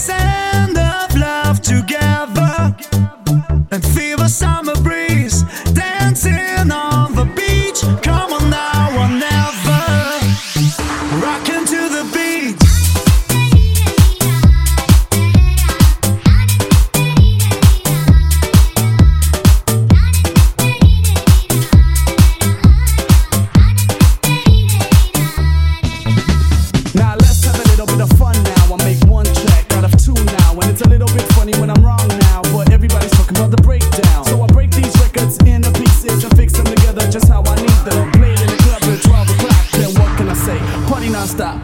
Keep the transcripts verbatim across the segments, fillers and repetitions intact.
sand of love together and feel the summer breeze, dancing on the beach. Come on now or never, rocking to the beat. Now let's have a little bit of fun now. I make one track out of two now, and it's a little bit funny when I'm wrong now, but everybody's talking about the breakdown. So I break these records into pieces and fix them together just how I need them. Play it in the club at twelve o'clock, then what can I say? Party non-stop.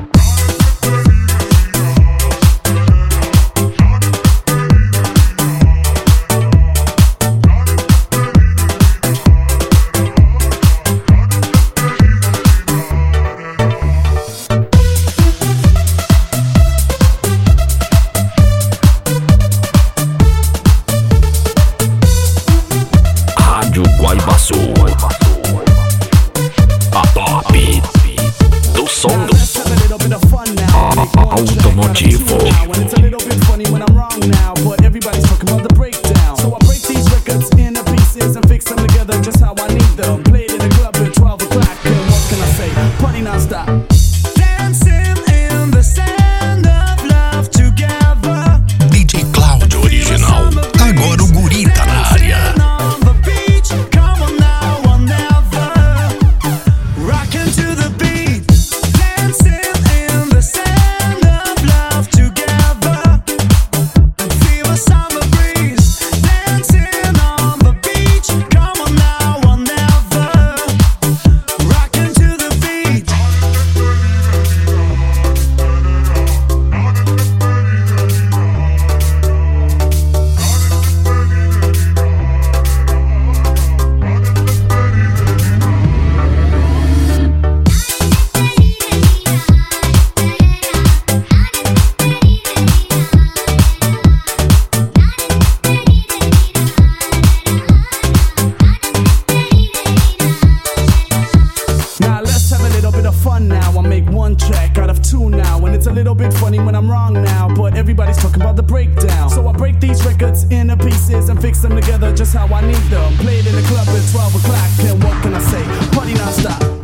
Rádio Guaibaçu, a top do som do automotivo. And it's a little bit funny when I'm wrong now, but everybody's talking about the breakdown. So I break these records into pieces and fix them together just how I need them. Play it in the club at twelve o'clock, and what can I say? Party non-stop. Dancing in the sand of love together. D J Cláudio Original, agora o guri tá na área. On the beach, come on now or never, rocking to the beat. Dancing in the sand of love together and feel the summer breeze. Dancing on the beach, come on now or never, rocking to the beat. Now let's have a little bit of fun now. I make one track out of two now, and it's a little bit funny when I'm wrong now, but everybody's talking about the breakdown. So I break these records into pieces and fix them together just how I need them. Play it in the club at twelve o'clock, and what can I say? Party non-stop.